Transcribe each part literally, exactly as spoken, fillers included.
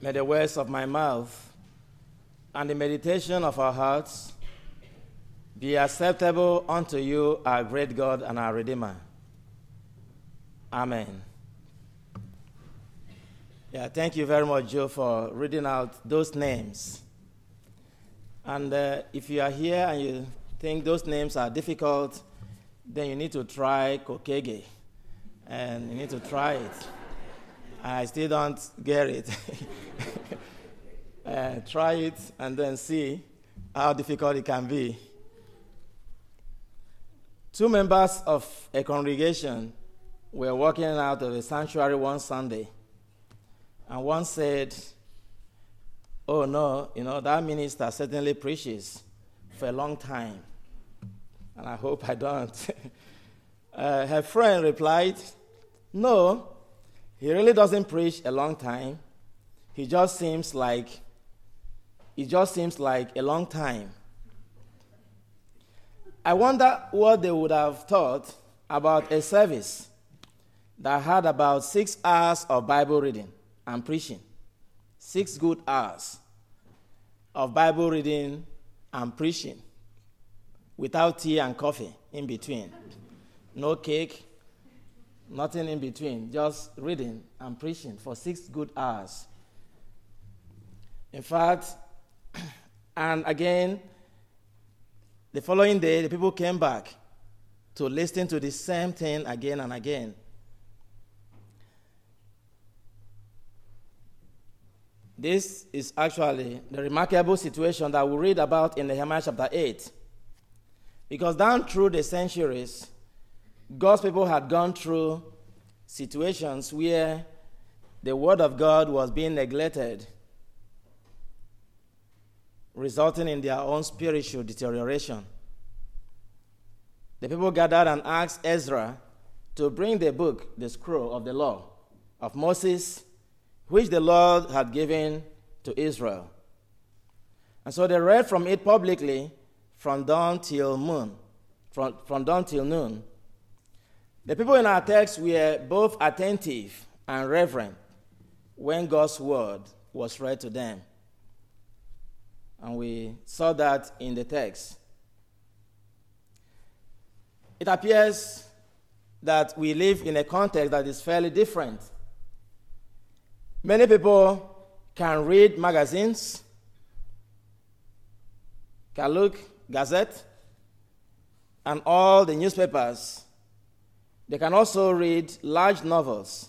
May the words of my mouth and the meditation of our hearts be acceptable unto you, our great God and our Redeemer. Amen. Yeah, thank you very much, Joe, for reading out those names. And uh, if you are here and you think those names are difficult, then you need to try Kokege. And you need to try it. I still don't get it. uh, try it and then see how difficult it can be. Two members of a congregation were walking out of a sanctuary one Sunday, and one said, "Oh no, you know, that minister certainly preaches for a long time, and I hope I don't." uh, her friend replied, "No, he really doesn't preach a long time. He just seems like, it just seems like a long time." I wonder what they would have thought about a service that had about six hours of Bible reading and preaching. Six good hours of Bible reading and preaching without tea and coffee in between. No cake, nothing in between, just reading and preaching for six good hours. In fact, and again, the following day, the people came back to listen to the same thing again and again. This is actually the remarkable situation that we read about in Nehemiah chapter eight. Because down through the centuries, God's people had gone through situations where the word of God was being neglected, resulting in their own spiritual deterioration. The people gathered and asked Ezra to bring the book, the scroll of the law of Moses, which the Lord had given to Israel. And so they read from it publicly from dawn till moon, from, from dawn till noon. The people in our text were both attentive and reverent when God's word was read to them. And we saw that in the text. It appears that we live in a context that is fairly different. Many people can read magazines, can look Gazette, and all the newspapers. They can also read large novels.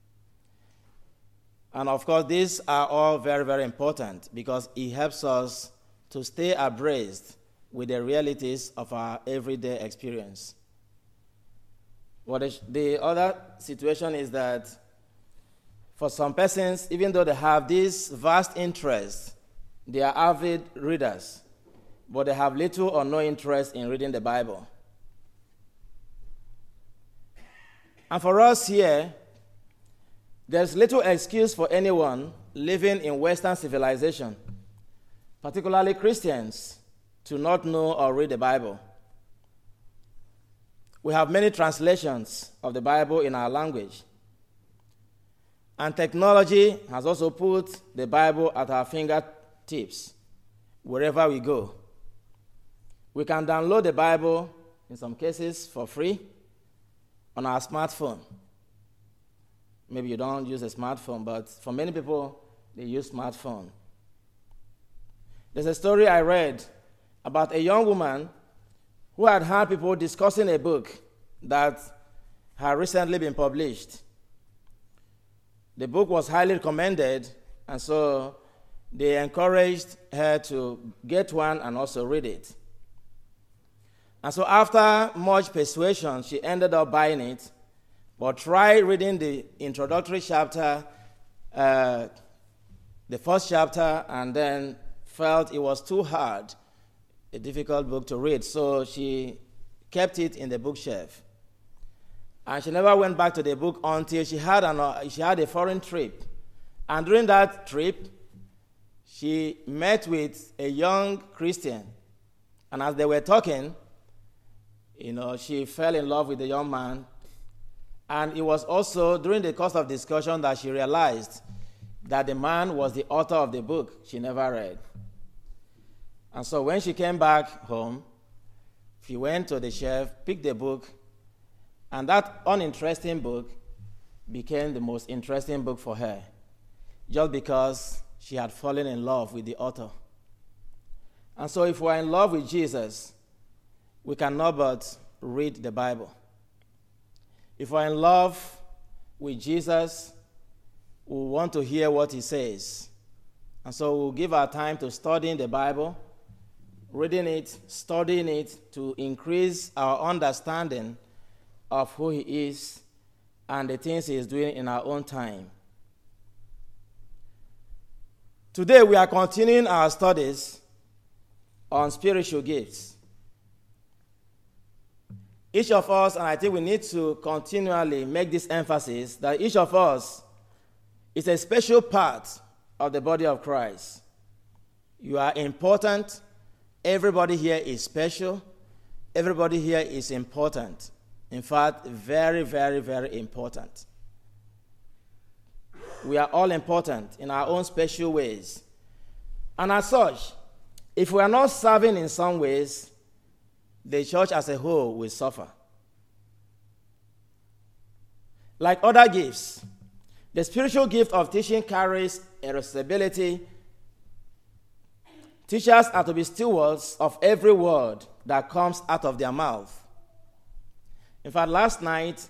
And of course, these are all very, very important because it helps us to stay abreast with the realities of our everyday experience. What is, the other situation is that for some persons, even though they have this vast interest, they are avid readers, but they have little or no interest in reading the Bible. And for us here, there's little excuse for anyone living in Western civilization, particularly Christians, to not know or read the Bible. We have many translations of the Bible in our language. And technology has also put the Bible at our fingertips wherever we go. We can download the Bible, in some cases, for free on our smartphone. Maybe you don't use a smartphone, but for many people, they use smartphone. There's a story I read about a young woman who had heard people discussing a book that had recently been published. The book was highly recommended, and so they encouraged her to get one and also read it. And so after much persuasion, she ended up buying it, but tried reading the introductory chapter, uh, the first chapter, and then felt it was too hard, a difficult book to read, so she kept it in the bookshelf. And she never went back to the book until she had, an, uh, she had a foreign trip. And during that trip, she met with a young Christian. And as they were talking, you know, she fell in love with the young man. And it was also during the course of discussion that she realized that the man was the author of the book she never read. And so when she came back home, she went to the shelf, picked the book, and that uninteresting book became the most interesting book for her, just because she had fallen in love with the author. And so if we're in love with Jesus, we cannot but read the Bible. If we're in love with Jesus, we want to hear what he says. And so we'll give our time to studying the Bible, reading it, studying it, to increase our understanding of who he is and the things he is doing in our own time. Today we are continuing our studies on spiritual gifts. Each of us, and I think we need to continually make this emphasis, that each of us is a special part of the body of Christ. You are important. Everybody here is special. Everybody here is important. In fact, very, very, very important. We are all important in our own special ways. And as such, if we are not serving in some ways, the church as a whole will suffer. Like other gifts, the spiritual gift of teaching carries a responsibility. Teachers are to be stewards of every word that comes out of their mouth. In fact, last night,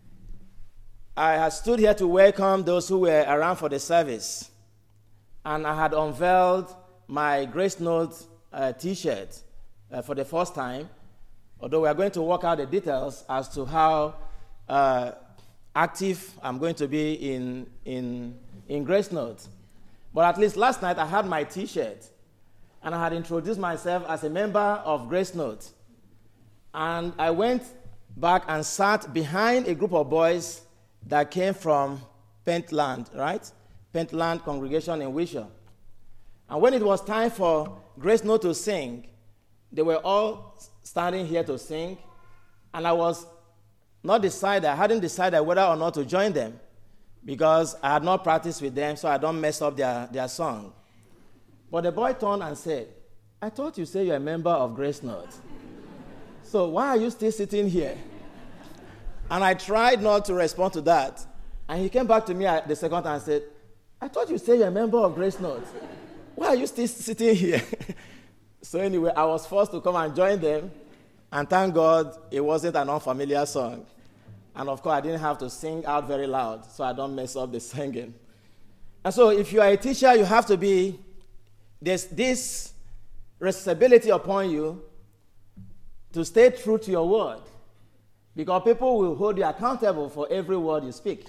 I had stood here to welcome those who were around for the service, and I had unveiled my Grace Note uh, t-shirt uh, for the first time, although we are going to work out the details as to how uh, active I'm going to be in, in, in Grace Note. But at least last night I had my t-shirt, and I had introduced myself as a member of Grace Note. And I went back and sat behind a group of boys that came from Pentland, right? Pentland congregation in Wishaw. And when it was time for Grace Note to sing, they were all standing here to sing, and I was not decided, I hadn't decided whether or not to join them, because I had not practiced with them, so I don't mess up their, their song. But the boy turned and said, I thought you said you're a member of Grace Note. So why are you still sitting here? And I tried not to respond to that. And he came back to me the second time and said, I thought you said you're a member of Grace Note. Why are you still sitting here? So anyway, I was forced to come and join them. And thank God it wasn't an unfamiliar song. And of course, I didn't have to sing out very loud, so I don't mess up the singing. And so if you are a teacher, you have to be, there's this responsibility upon you to stay true to your word, because people will hold you accountable for every word you speak.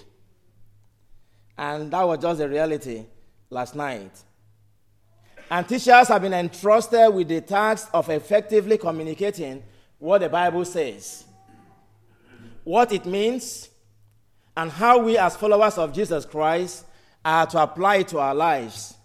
And that was just the reality last night. And teachers have been entrusted with the task of effectively communicating what the Bible says, what it means, and how we as followers of Jesus Christ are to apply it to our lives.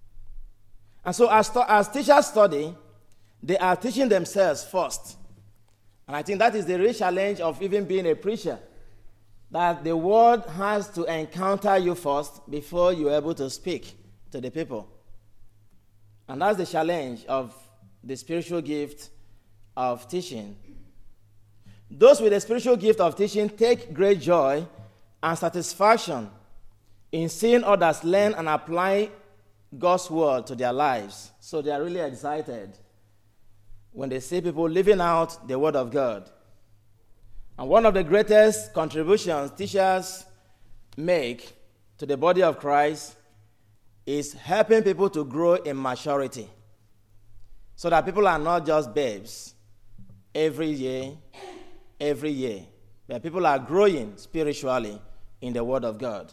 And so as, as teachers study, they are teaching themselves first. And I think that is the real challenge of even being a preacher, that the word has to encounter you first before you're able to speak to the people. And that's the challenge of the spiritual gift of teaching. Those with the spiritual gift of teaching take great joy and satisfaction in seeing others learn and apply God's word to their lives. So they are really excited when they see people living out the word of God. And one of the greatest contributions teachers make to the body of Christ is helping people to grow in maturity, so that people are not just babes every year, every year, but people are growing spiritually in the word of God.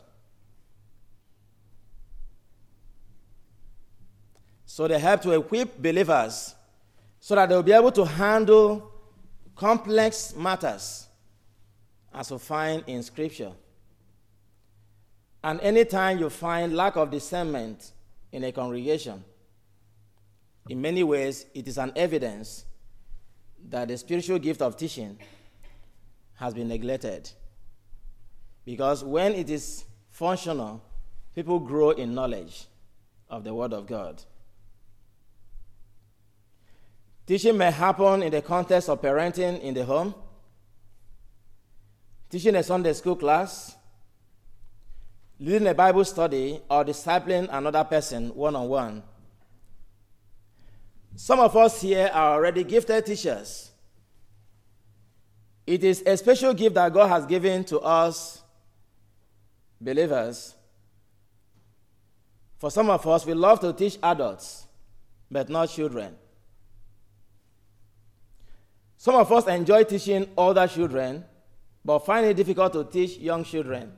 So they help to equip believers so that they'll be able to handle complex matters, as we find in Scripture. And anytime you find lack of discernment in a congregation, in many ways it is an evidence that the spiritual gift of teaching has been neglected. Because when it is functional, people grow in knowledge of the Word of God. Teaching may happen in the context of parenting in the home, teaching a Sunday school class, leading a Bible study, or discipling another person one-on-one. Some of us here are already gifted teachers. It is a special gift that God has given to us believers. For some of us, we love to teach adults, but not children. Some of us enjoy teaching older children, but find it difficult to teach young children.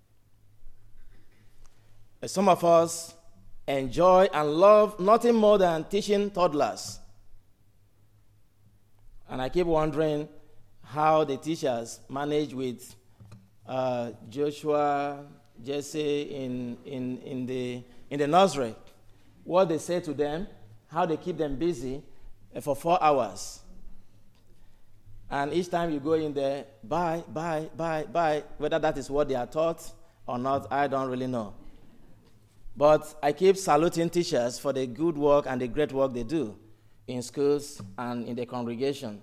Some of us enjoy and love nothing more than teaching toddlers. And I keep wondering how the teachers manage with uh, Joshua, Jesse in, in, in, the, in the nursery. What they say to them, how they keep them busy for four hours. And each time you go in there, bye, bye, bye, bye. Whether that is what they are taught or not, I don't really know. But I keep saluting teachers for the good work and the great work they do in schools and in the congregation.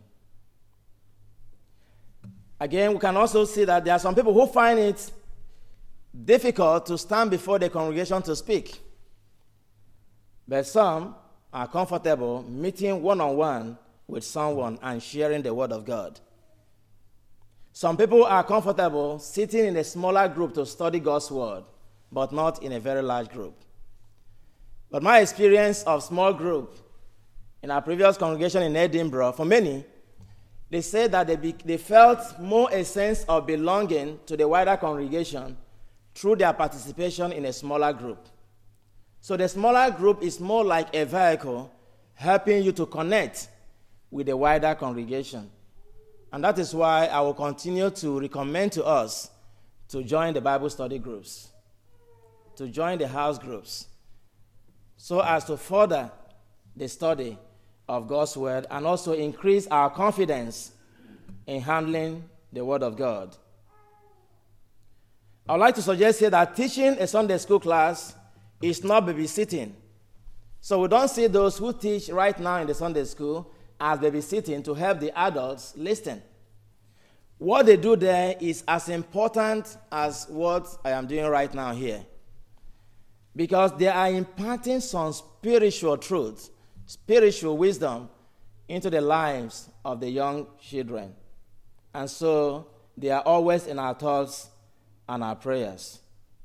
Again, we can also see that there are some people who find it difficult to stand before the congregation to speak. But some are comfortable meeting one-on-one with someone and sharing the Word of God. Some people are comfortable sitting in a smaller group to study God's Word, but not in a very large group. But my experience of small group in our previous congregation in Edinburgh, for many, they said that they, be, they felt more a sense of belonging to the wider congregation through their participation in a smaller group. So the smaller group is more like a vehicle helping you to connect with the wider congregation. And that is why I will continue to recommend to us to join the Bible study groups, to join the house groups, so as to further the study of God's Word and also increase our confidence in handling the Word of God. I would like to suggest here that teaching a Sunday school class is not babysitting. So we don't see those who teach right now in the Sunday school as babysitting to help the adults listen. What they do there is as important as what I am doing right now here, because they are imparting some spiritual truth, spiritual wisdom into the lives of the young children. And so they are always in our thoughts and our prayers.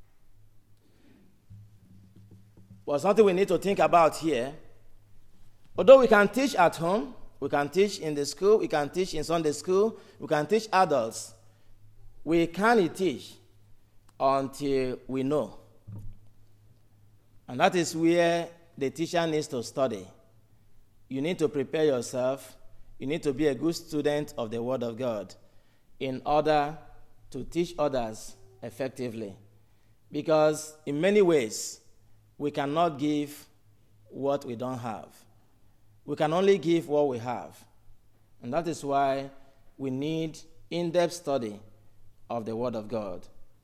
But something we need to think about here, although we can teach at home, we can teach in the school, we can teach in Sunday school, we can teach adults, we can't teach until we know. And that is where the teacher needs to study. You need to prepare yourself. You need to be a good student of the Word of God in order to teach others effectively. Because in many ways, we cannot give what we don't have. We can only give what we have. And that is why we need in-depth study of the Word of God.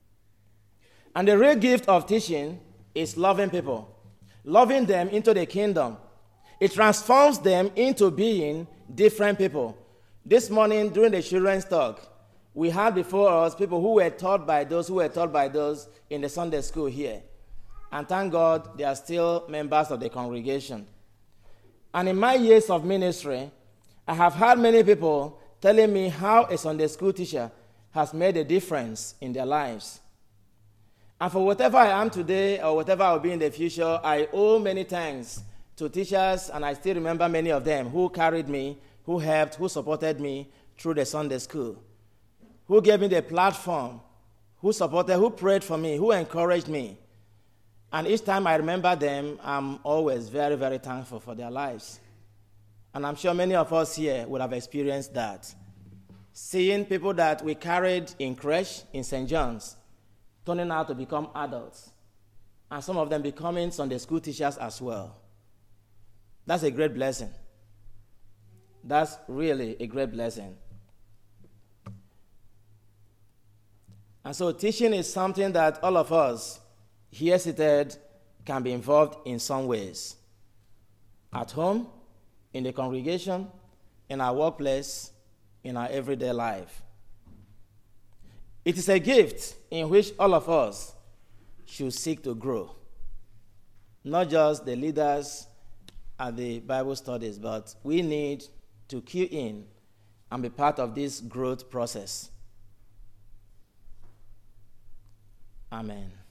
And the real gift of teaching is loving people, loving them into the kingdom. It transforms them into being different people. This morning during the children's talk, we had before us people who were taught by those who were taught by those in the Sunday school here. And thank God they are still members of the congregation. And in my years of ministry, I have had many people telling me how a Sunday school teacher has made a difference in their lives. And for whatever I am today or whatever I will be in the future, I owe many thanks to teachers, and I still remember many of them who carried me, who helped, who supported me through the Sunday school, who gave me the platform, who supported, who prayed for me, who encouraged me. And each time I remember them, I'm always very, very thankful for their lives. And I'm sure many of us here would have experienced that. Seeing people that we carried in creche in Saint John's turning out to become adults, and some of them becoming Sunday school teachers as well. That's a great blessing. That's really a great blessing. And so teaching is something that all of us here seated can be involved in some ways. At home, in the congregation, in our workplace, in our everyday life. It is a gift in which all of us should seek to grow. Not just the leaders at the Bible studies, but we need to key in and be part of this growth process. Amen.